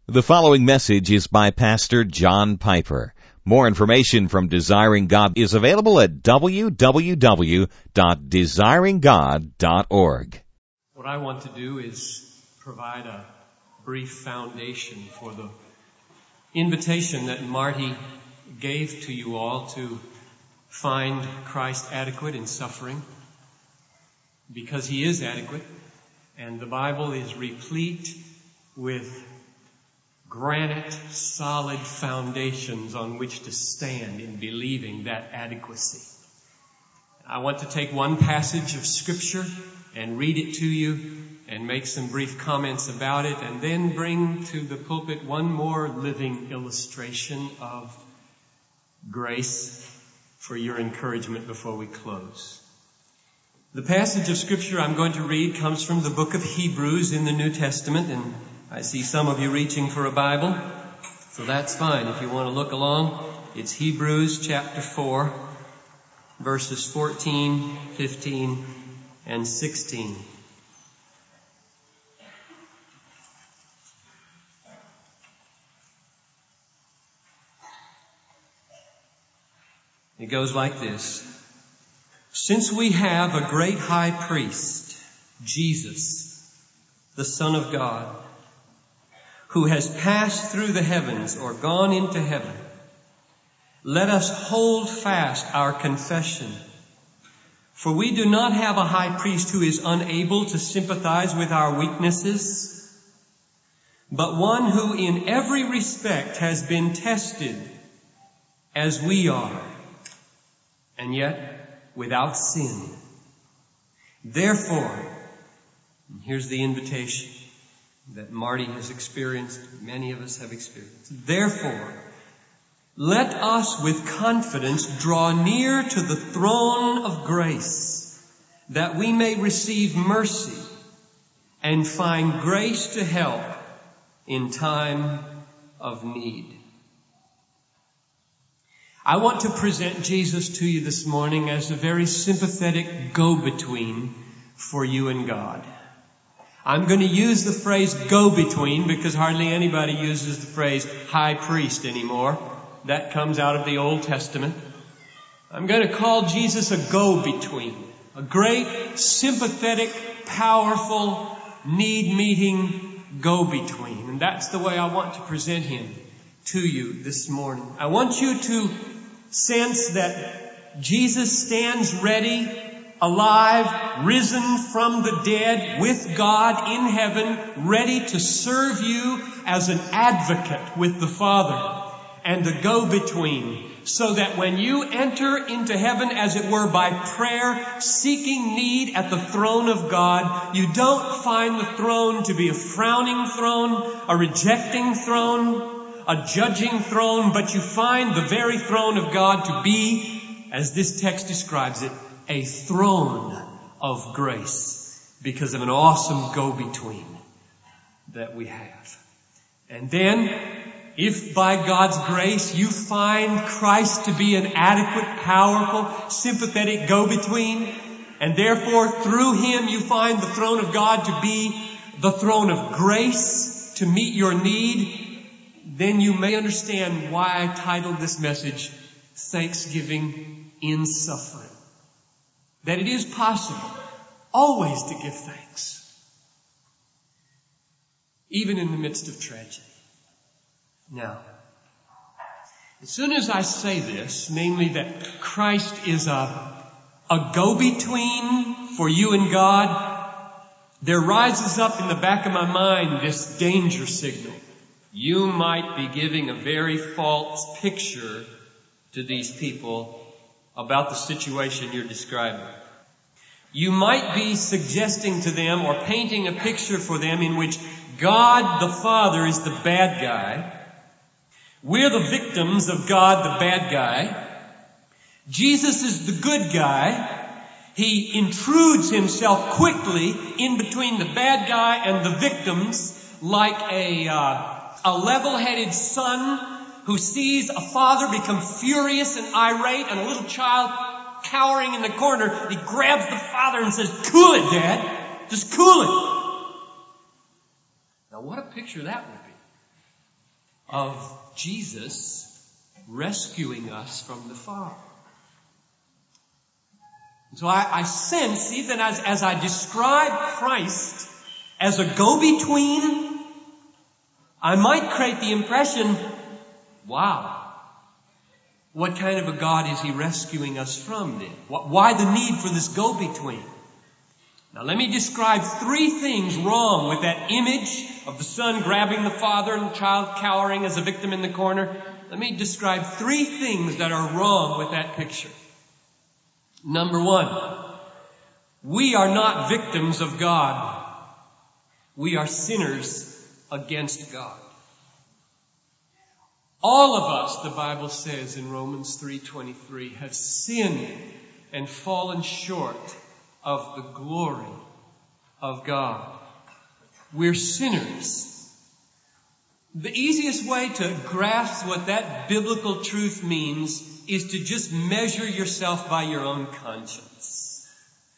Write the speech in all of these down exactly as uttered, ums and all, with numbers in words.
The following message is by Pastor John Piper. More information from Desiring God is available at w w w dot desiring god dot org. What I want to do is provide a brief foundation for the invitation that Marty gave to you all to find Christ adequate in suffering, because He is adequate, and the Bible is replete with granite, solid foundations on which to stand in believing that adequacy. I want to take one passage of Scripture and read it to you and make some brief comments about it, and then bring to the pulpit one more living illustration of grace for your encouragement before we close. The passage of Scripture I'm going to read comes from the book of Hebrews in the New Testament, and I see some of you reaching for a Bible, so that's fine. If you want to look along, it's Hebrews chapter four, verses fourteen, fifteen, and sixteen. It goes like this. Since we have a great high priest, Jesus, the Son of God, who has passed through the heavens or gone into heaven, let us hold fast our confession. For we do not have a high priest who is unable to sympathize with our weaknesses, but one who in every respect has been tested as we are, and yet without sin. Therefore, and here's the invitation that Marty has experienced, many of us have experienced. Therefore, let us with confidence draw near to the throne of grace, that we may receive mercy and find grace to help in time of need. I want to present Jesus to you this morning as a very sympathetic go-between for you and God. I'm going to use the phrase go-between because hardly anybody uses the phrase high priest anymore. That comes out of the Old Testament. I'm going to call Jesus a go-between, a great, sympathetic, powerful, need-meeting go-between. And that's the way I want to present Him to you this morning. I want you to sense that Jesus stands ready, alive, risen from the dead, with God in heaven, ready to serve you as an advocate with the Father and a go-between, so that when you enter into heaven, as it were, by prayer, seeking need at the throne of God, you don't find the throne to be a frowning throne, a rejecting throne, a judging throne, but you find the very throne of God to be, as this text describes it, a throne of grace, because of an awesome go-between that we have. And then, if by God's grace you find Christ to be an adequate, powerful, sympathetic go-between, and therefore through Him you find the throne of God to be the throne of grace to meet your need, then you may understand why I titled this message, Thanksgiving in Suffering. That it is possible always to give thanks, even in the midst of tragedy. Now, as soon as I say this, namely that Christ is a, a go-between for you and God, there rises up in the back of my mind this danger signal. You might be giving a very false picture to these people about the situation you're describing. You might be suggesting to them or painting a picture for them in which God the Father is the bad guy. We're the victims of God the bad guy. Jesus is the good guy. He intrudes Himself quickly in between the bad guy and the victims like a, uh, a level-headed son who sees a father become furious and irate and a little child cowering in the corner. He grabs the father and says, "Cool it, Dad. Just cool it." Now what a picture that would be. of Jesus rescuing us from the Father. So I, I sense, even as, as I describe Christ as a go-between, I might create the impression, wow, what kind of a God is He rescuing us from then? Why the need for this go-between? Now let me describe three things wrong with that image of the Son grabbing the Father and the child cowering as a victim in the corner. Let me describe three things that are wrong with that picture. Number one, we are not victims of God. We are sinners against God. All of us, the Bible says in Romans three twenty-three, have sinned and fallen short of the glory of God. We're sinners. The easiest way to grasp what that biblical truth means is to just measure yourself by your own conscience.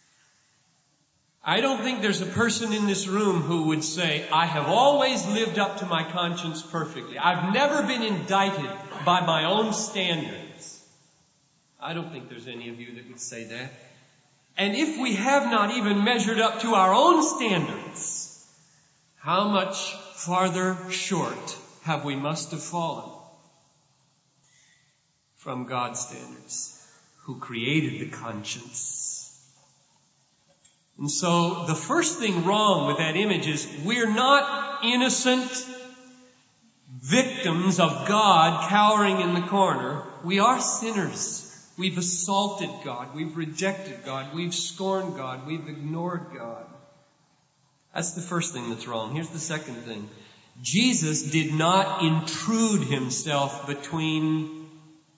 I don't think there's a person in this room who would say, I have always lived up to my conscience perfectly. I've never been indicted by my own standards. I don't think there's any of you that would say that. And if we have not even measured up to our own standards, how much farther short have we must have fallen from God's standards, who created the conscience? And so the first thing wrong with that image is we're not innocent victims of God cowering in the corner. We are sinners. We've assaulted God. We've rejected God. We've scorned God. We've ignored God. That's the first thing that's wrong. Here's the second thing. Jesus did not intrude Himself between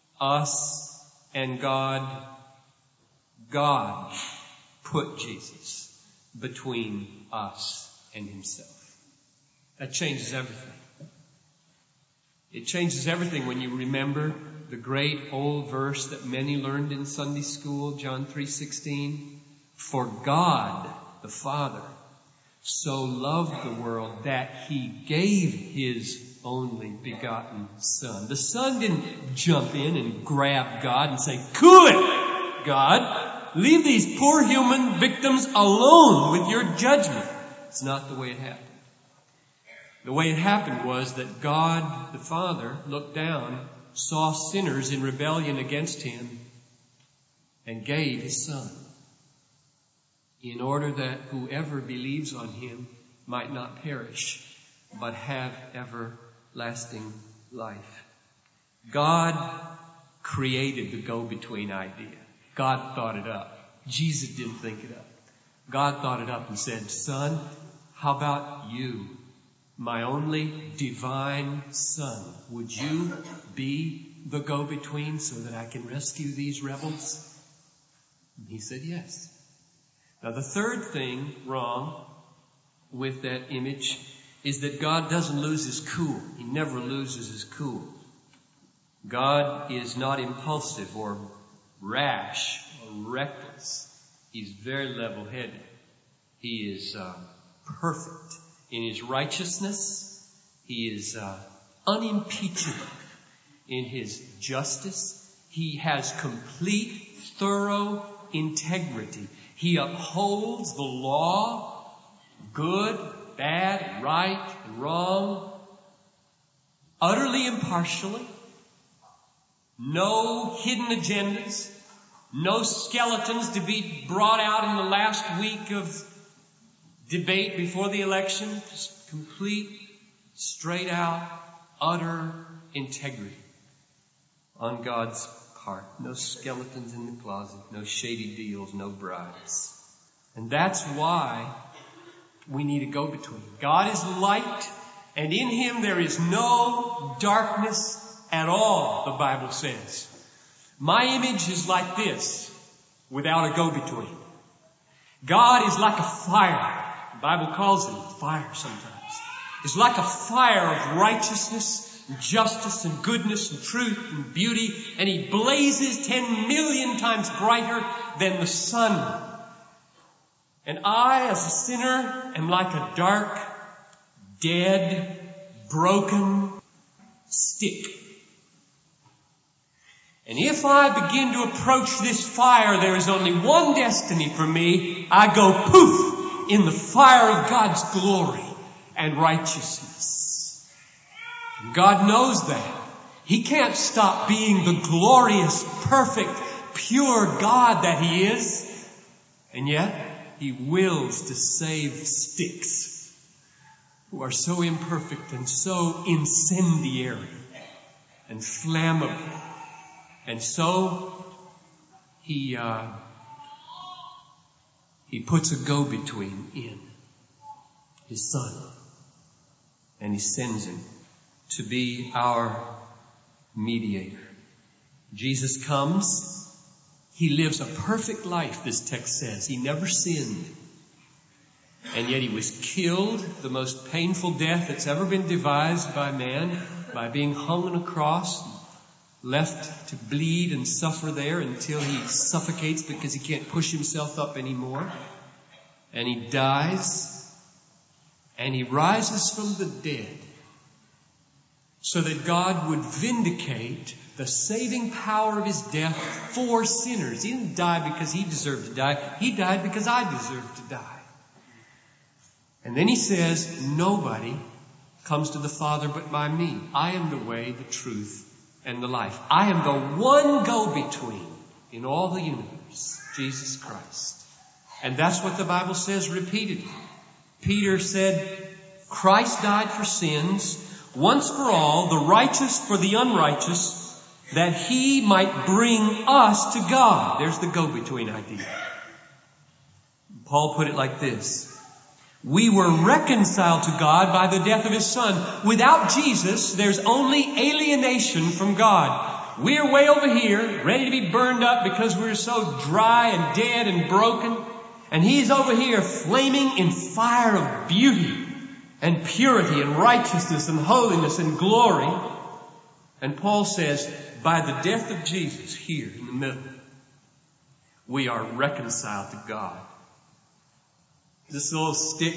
us and God. God put Jesus between us and Himself. That changes everything. It changes everything when you remember the great old verse that many learned in Sunday school, John three sixteen. For God, the Father, so loved the world that He gave His only begotten Son. The Son didn't jump in and grab God and say, cool it, God. Leave these poor human victims alone with your judgment. It's not the way it happened. The way it happened was that God, the Father, looked down, saw sinners in rebellion against Him, and gave His Son, in order that whoever believes on Him might not perish, but have everlasting life. God created the go-between idea. God thought it up. Jesus didn't think it up. God thought it up and said, Son, how about you, my only divine Son? Would you be the go-between so that I can rescue these rebels? And He said yes. Now the third thing wrong with that image is that God doesn't lose His cool. He never loses His cool. God is not impulsive or rash or reckless. He's very level-headed. He is uh, perfect in His righteousness. He is uh, unimpeachable in His justice. He has complete, thorough integrity. He upholds the law, good, bad, right, and wrong, utterly impartially. No hidden agendas. No skeletons to be brought out in the last week of debate before the election. Just complete, straight out, utter integrity on God's part. No skeletons in the closet. No shady deals. No bribes. And that's why we need a go-between. God is light, and in Him there is no darkness at all, the Bible says. My image is like this, without a go-between. God is like a fire. The Bible calls it fire sometimes. It's like a fire of righteousness and justice and goodness and truth and beauty, and He blazes ten million times brighter than the sun. And I, as a sinner, am like a dark, dead, broken stick. And if I begin to approach this fire, there is only one destiny for me. I go poof in the fire of God's glory and righteousness. And God knows that. He can't stop being the glorious, perfect, pure God that He is. And yet, He wills to save sticks who are so imperfect and so incendiary and flammable. And so, He, uh, He puts a go-between in His Son. And He sends Him to be our mediator. Jesus comes. He lives a perfect life, this text says. He never sinned. And yet He was killed, the most painful death that's ever been devised by man, by being hung on a cross, left to bleed and suffer there until He suffocates because He can't push Himself up anymore. And He dies, and He rises from the dead so that God would vindicate the saving power of His death for sinners. He didn't die because He deserved to die. He died because I deserved to die. And then He says, nobody comes to the Father but by me. I am the way, the truth, and the life. I am the one go-between in all the universe, Jesus Christ. And that's what the Bible says repeatedly. Peter said, Christ died for sins, once for all, the righteous for the unrighteous, that He might bring us to God. There's the go-between idea. Paul put it like this. We were reconciled to God by the death of His Son. Without Jesus, there's only alienation from God. We're way over here, ready to be burned up because we're so dry and dead and broken. And He's over here flaming in fire of beauty and purity and righteousness and holiness and glory. And Paul says, by the death of Jesus here in the middle, we are reconciled to God. This little stick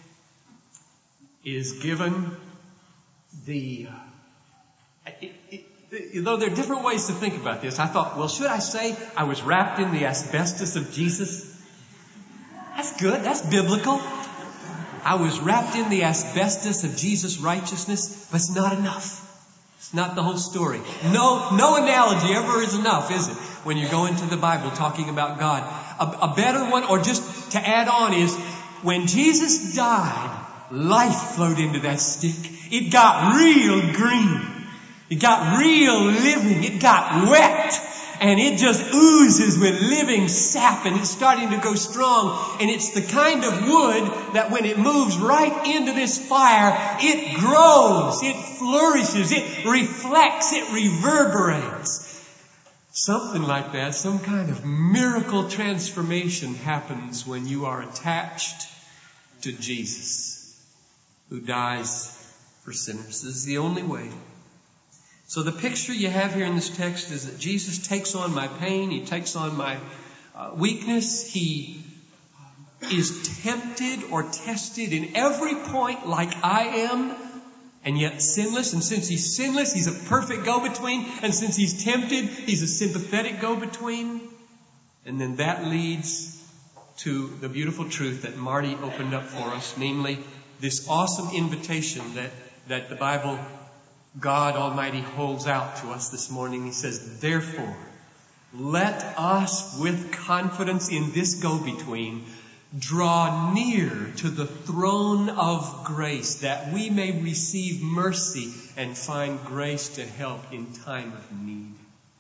is given the, uh, it, it, it, though there are different ways to think about this, I thought, well, should I say I was wrapped in the asbestos of Jesus? That's good. That's biblical. I was wrapped in the asbestos of Jesus' righteousness, but it's not enough. It's not the whole story. No, no analogy ever is enough, is it? When you go into the Bible talking about God. A, a better one, or just to add on, is when Jesus died, life flowed into that stick. It got real green. It got real living. It got wet. And it just oozes with living sap, and it's starting to go strong. And it's the kind of wood that when it moves right into this fire, it grows, it flourishes, it reflects, it reverberates. Something like that, some kind of miracle transformation happens when you are attached to Jesus, who dies for sinners. This is the only way. So the picture you have here in this text is that Jesus takes on my pain. He takes on my uh, weakness. He is tempted or tested in every point like I am, and yet sinless. And since He's sinless, He's a perfect go-between. And since He's tempted, He's a sympathetic go-between. And then that leads to the beautiful truth that Marty opened up for us, namely this awesome invitation that, that the Bible, God Almighty, holds out to us this morning. He says, therefore, let us with confidence in this go-between draw near to the throne of grace, that we may receive mercy and find grace to help in time of need.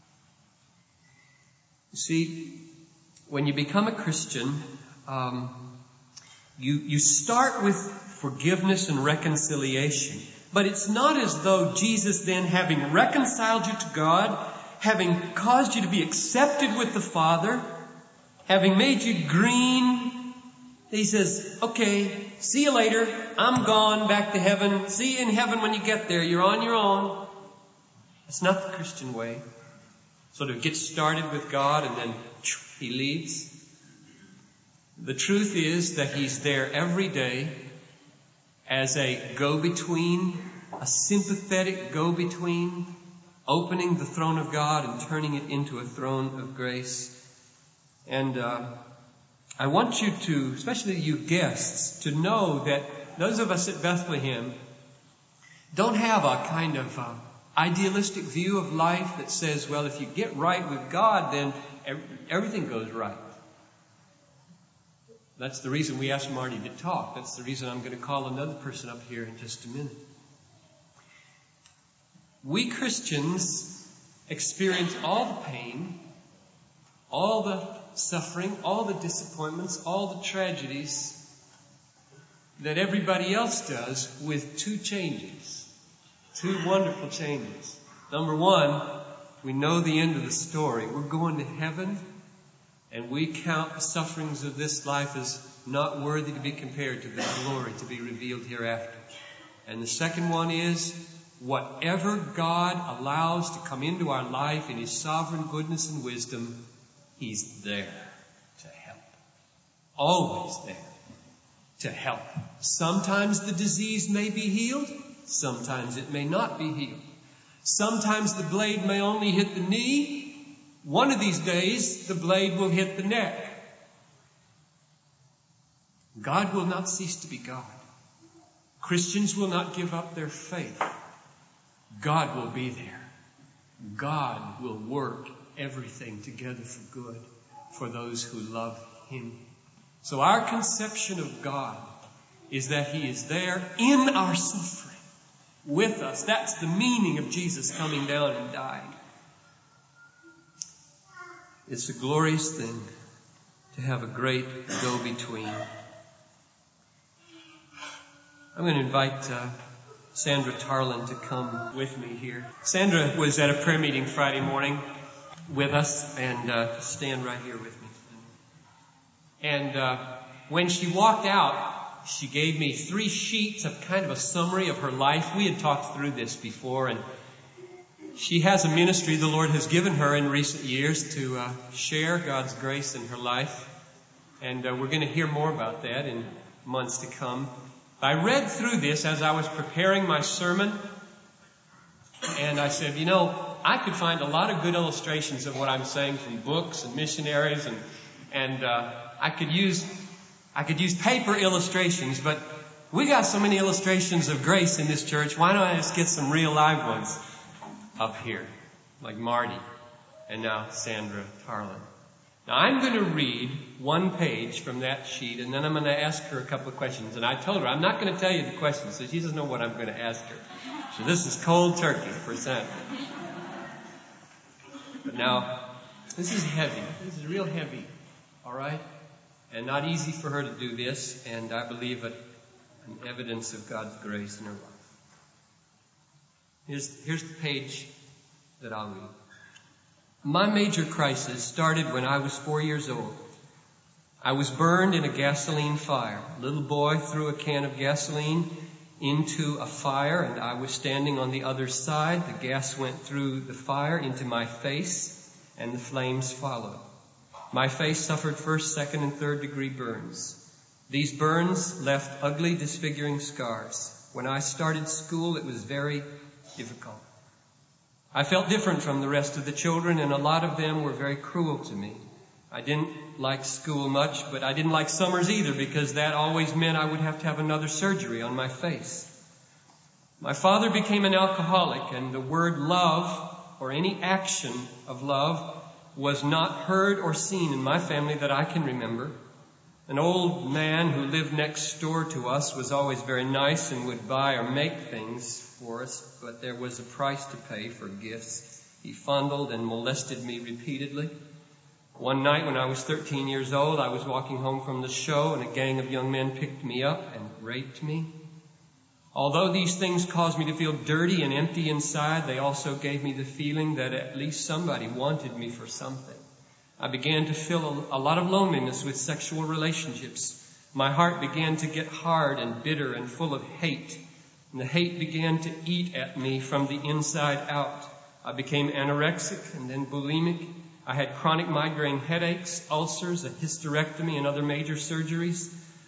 You see, when you become a Christian, um, you, you start with forgiveness and reconciliation. But it's not as though Jesus then, having reconciled you to God, having caused you to be accepted with the Father, having made you green, He says, okay, see you later. I'm gone back to heaven. See you in heaven when you get there. You're on your own. That's not the Christian way. Sort of get started with God and then He leaves. The truth is that He's there every day as a go-between a sympathetic go-between, opening the throne of God and turning it into a throne of grace. And uh, I want you to, especially you guests, to know that those of us at Bethlehem don't have a kind of uh, idealistic view of life that says, well, if you get right with God, then everything goes right. That's the reason we asked Marty to talk. That's the reason I'm going to call another person up here in just a minute. We Christians experience all the pain, all the suffering, all the disappointments, all the tragedies that everybody else does with two changes, two wonderful changes. Number one, we know the end of the story. We're going to heaven, and we count the sufferings of this life as not worthy to be compared to the glory to be revealed hereafter. And the second one is, whatever God allows to come into our life in His sovereign goodness and wisdom, He's there to help. Always there to help. Sometimes the disease may be healed. Sometimes it may not be healed. Sometimes the blade may only hit the knee. One of these days, the blade will hit the neck. God will not cease to be God. Christians will not give up their faith. God will be there. God will work everything together for good for those who love Him. So our conception of God is that He is there in our suffering with us. That's the meaning of Jesus coming down and dying. It's a glorious thing to have a great go-between. I'm going to invite uh, Sandra Tarlin to come with me here. Sandra was at a prayer meeting Friday morning with us, and uh, stand right here with me. And uh, when she walked out, she gave me three sheets of kind of a summary of her life. We had talked through this before, and she has a ministry the Lord has given her in recent years to uh, share God's grace in her life. And uh, we're going to hear more about that in months to come. I read through this as I was preparing my sermon, and I said, you know, I could find a lot of good illustrations of what I'm saying from books and missionaries, and and uh, I could use I could use paper illustrations, but we got so many illustrations of grace in this church. Why don't I just get some real live ones up here, like Marty and now Sandra Tarlin. Now I'm going to read one page from that sheet, and then I'm going to ask her a couple of questions. And I told her I'm not going to tell you the questions, so she doesn't know what I'm going to ask her. So this is cold turkey for Sandra. But now, this is heavy. This is real heavy. All right? And not easy for her to do this, and I believe it an evidence of God's grace in her life. Here's, here's the page that I'll read. My major crisis started when I was four years old. I was burned in a gasoline fire. A little boy threw a can of gasoline into a fire, and I was standing on the other side. The gas went through the fire into my face, and the flames followed. My face suffered first, second, and third degree burns. These burns left ugly, disfiguring scars. When I started school, it was very difficult. I felt different from the rest of the children, and a lot of them were very cruel to me. I didn't like school much, but I didn't like summers either, because that always meant I would have to have another surgery on my face. My father became an alcoholic, and the word love, or any action of love, was not heard or seen in my family that I can remember. An old man who lived next door to us was always very nice and would buy or make things for us, but there was a price to pay for gifts. He fondled and molested me repeatedly. One night when I was thirteen years old, I was walking home from the show, and a gang of young men picked me up and raped me. Although these things caused me to feel dirty and empty inside, they also gave me the feeling that at least somebody wanted me for something. I began to feel a, a lot of loneliness with sexual relationships. My heart began to get hard and bitter and full of hate. And the hate began to eat at me from the inside out. I became anorexic and then bulimic. I had chronic migraine headaches, ulcers, a hysterectomy, and other major surgeries.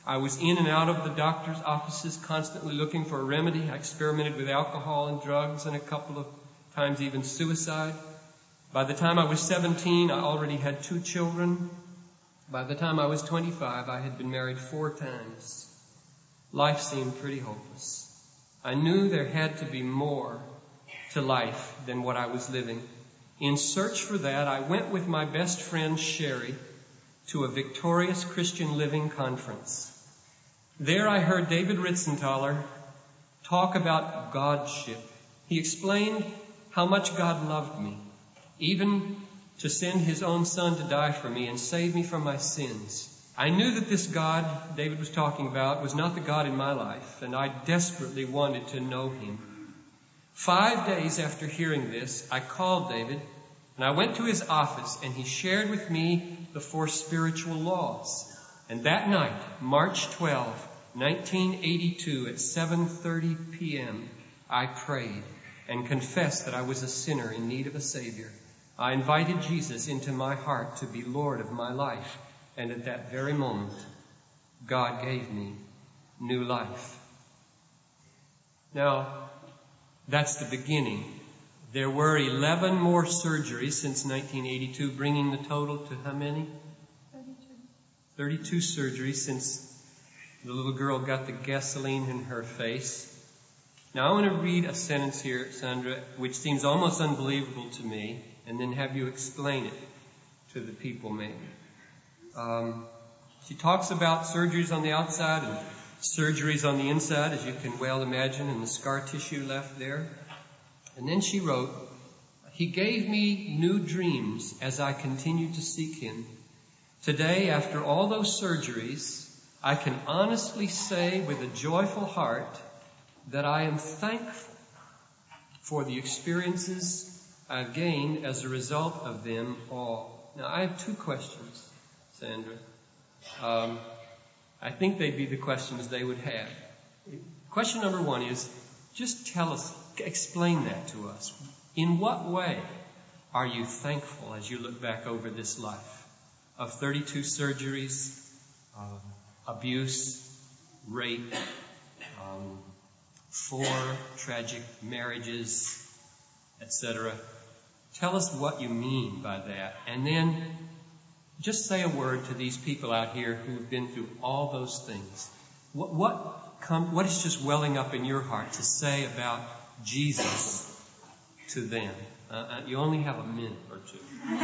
I was in and out of the doctor's offices constantly looking for a remedy. I experimented with alcohol and drugs and a couple of times even suicide. By the time I was seventeen, I already had two children. By the time I was twenty-five, I had been married four times. Life seemed pretty hopeless. I knew there had to be more to life than what I was living. In search for that, I went with my best friend Sherry to a Victorious Christian Living conference. There I heard David Ritzenthaler talk about Godship. He explained how much God loved me, even to send his own son to die for me and save me from my sins. I knew that this God David was talking about was not the God in my life, and I desperately wanted to know him. Five days after hearing this, I called David, and I went to his office, and he shared with me the four spiritual laws. And that night, March twelfth, nineteen eighty-two, at seven thirty p.m., I prayed and confessed that I was a sinner in need of a Savior. I invited Jesus into my heart to be Lord of my life. And at that very moment, God gave me new life. Now, that's the beginning. There were eleven more surgeries since nineteen eighty-two, bringing the total to how many? thirty-two. thirty-two surgeries since the little girl got the gasoline in her face. Now, I want to read a sentence here, Sandra, which seems almost unbelievable to me, and then have you explain it to the people maybe. Um, she talks about surgeries on the outside and surgeries on the inside, as you can well imagine, and the scar tissue left there. And then she wrote, "He gave me new dreams as I continued to seek him. Today, after all those surgeries, I can honestly say with a joyful heart that I am thankful for the experiences I've gained as a result of them all." Now, I have two questions, Sandra. Um, I think they'd be the questions they would have. Question number one is, just tell us, explain that to us. In what way are you thankful as you look back over this life of thirty-two surgeries, um, abuse, rape, um, four tragic marriages, et cetera? Tell us what you mean by that. And then just say a word to these people out here who have been through all those things. What, what, come, what is just welling up in your heart to say about Jesus to them? Uh, you only have a minute or two.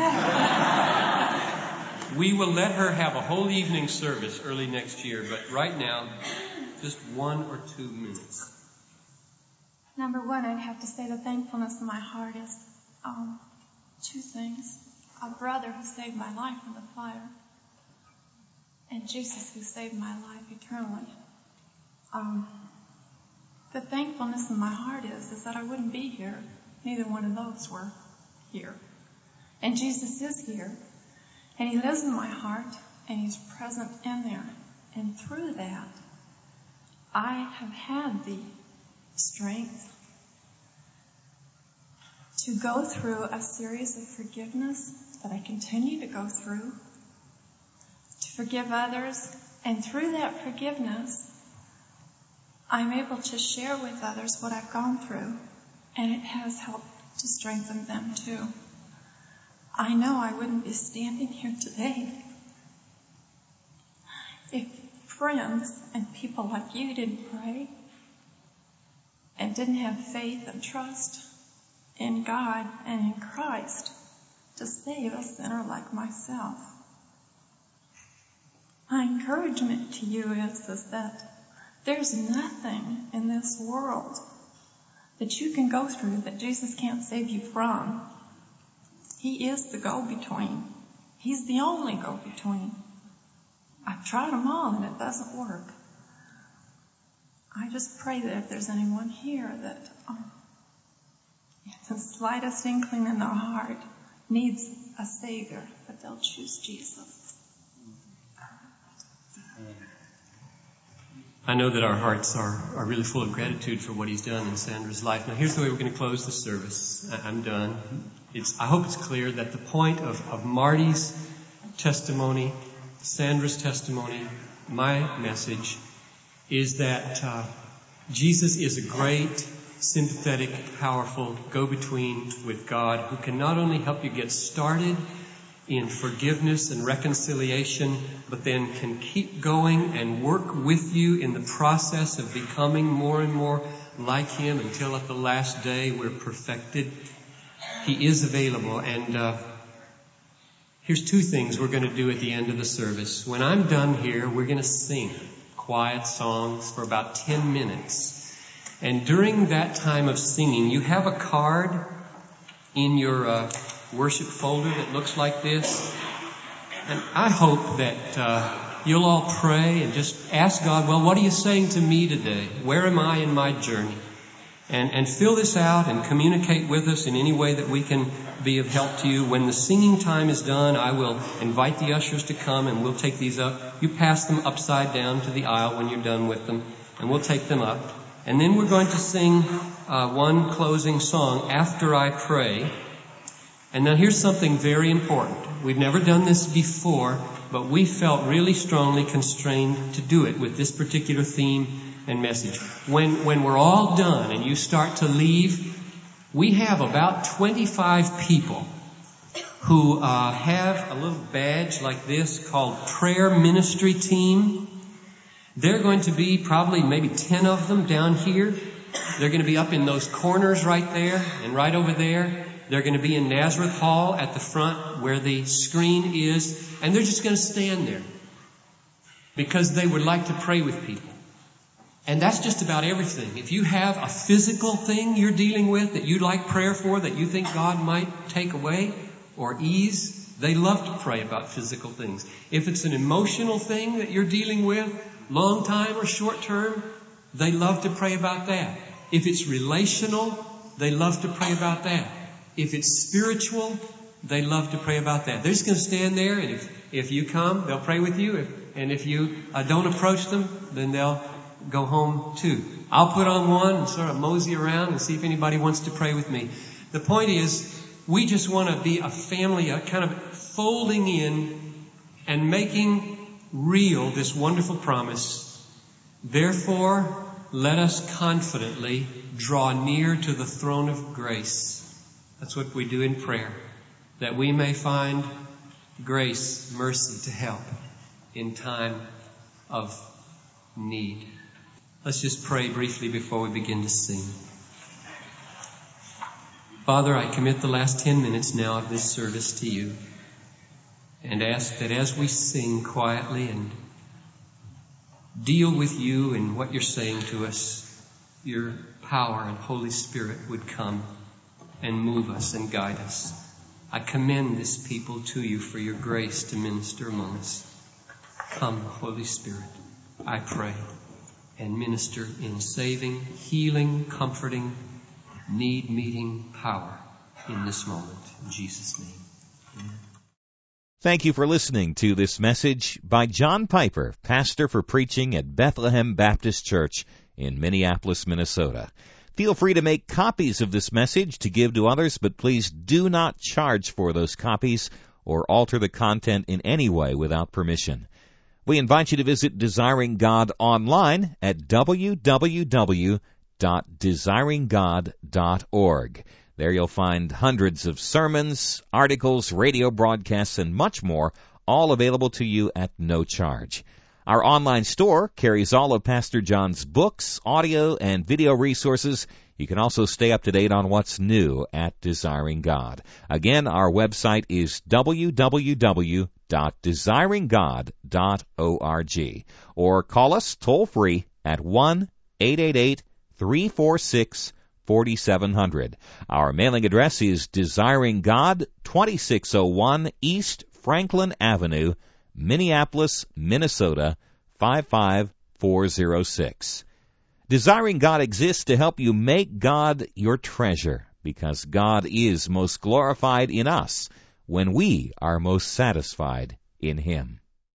We will let her have a whole evening service early next year, but right now, just one or two minutes. Number one, I'd have to say the thankfulness in my heart is um, two things. A brother who saved my life from the fire, and Jesus who saved my life eternally. Um, the thankfulness in my heart is, is that I wouldn't be here. Neither one of those were here. And Jesus is here, and he lives in my heart, and he's present in there. And through that, I have had the strength to go through a series of forgiveness that I continue to go through, to forgive others, and through that forgiveness, I'm able to share with others what I've gone through, and it has helped to strengthen them too. I know I wouldn't be standing here today if friends and people like you didn't pray and didn't have faith and trust in God and in Christ to save a sinner like myself. My encouragement to you is, is that there's nothing in this world that you can go through that Jesus can't save you from. He is the go-between. He's the only go-between. I've tried them all and it doesn't work. I just pray that if there's anyone here that um, the slightest inkling in their heart needs a Savior, that they'll choose Jesus. I know that our hearts are, are really full of gratitude for what he's done in Sandra's life. Now, here's the way we're going to close the service. I'm done. It's, I hope it's clear that the point of, of Marty's testimony, Sandra's testimony, my message is that uh, Jesus is a great, sympathetic, powerful go-between with God who can not only help you get started in forgiveness and reconciliation, but then can keep going and work with you in the process of becoming more and more like Him until at the last day we're perfected. He is available. And uh, here's two things we're going to do at the end of the service. When I'm done here, we're going to sing quiet songs for about ten minutes. And during that time of singing, you have a card in your uh, worship folder that looks like this. And I hope that uh, you'll all pray and just ask God, well, what are you saying to me today? Where am I in my journey? And, and fill this out and communicate with us in any way that we can be of help to you. When the singing time is done, I will invite the ushers to come and we'll take these up. You pass them upside down to the aisle when you're done with them, and we'll take them up. And then we're going to sing uh, one closing song, After I Pray. And now here's something very important. We've never done this before, but we felt really strongly constrained to do it with this particular theme and message. When, when we're all done and you start to leave, we have about twenty-five people who uh, have a little badge like this called Prayer Ministry Team. They're going to be probably maybe ten of them down here. They're going to be up in those corners right there and right over there. They're going to be in Nazareth Hall at the front where the screen is. And they're just going to stand there because they would like to pray with people. And that's just about everything. If you have a physical thing you're dealing with that you'd like prayer for, that you think God might take away or ease, they love to pray about physical things. If it's an emotional thing that you're dealing with, long time or short term, they love to pray about that. If it's relational, they love to pray about that. If it's spiritual, they love to pray about that. They're just going to stand there, and if, if you come, they'll pray with you. If, and if you uh, don't approach them, then they'll go home too. I'll put on one and sort of mosey around and see if anybody wants to pray with me. The point is, we just want to be a family, a kind of folding in and making real this wonderful promise. Therefore, let us confidently draw near to the throne of grace. That's what we do in prayer, that we may find grace, mercy to help in time of need. Let's just pray briefly before we begin to sing. Father, I commit the last ten minutes now of this service to you and ask that as we sing quietly and deal with you and what you're saying to us, your power and Holy Spirit would come and move us and guide us. I commend this people to you for your grace to minister among us. Come, Holy Spirit, I pray, and minister in saving, healing, comforting, need-meeting power in this moment. In Jesus' name, amen. Thank you for listening to this message by John Piper, pastor for preaching at Bethlehem Baptist Church in Minneapolis, Minnesota. Feel free to make copies of this message to give to others, but please do not charge for those copies or alter the content in any way without permission. We invite you to visit Desiring God online at w w w dot desiring god dot org. There you'll find hundreds of sermons, articles, radio broadcasts, and much more, all available to you at no charge. Our online store carries all of Pastor John's books, audio, and video resources. You can also stay up to date on what's new at Desiring God. Again, our website is w w w dot desiring god dot org. Or call us toll-free at one eight eight eight, three four six, four seven zero zero. Our mailing address is Desiring God, twenty-six oh one East Franklin Avenue, Minneapolis, Minnesota, five five four zero six. Desiring God exists to help you make God your treasure, because God is most glorified in us when we are most satisfied in Him.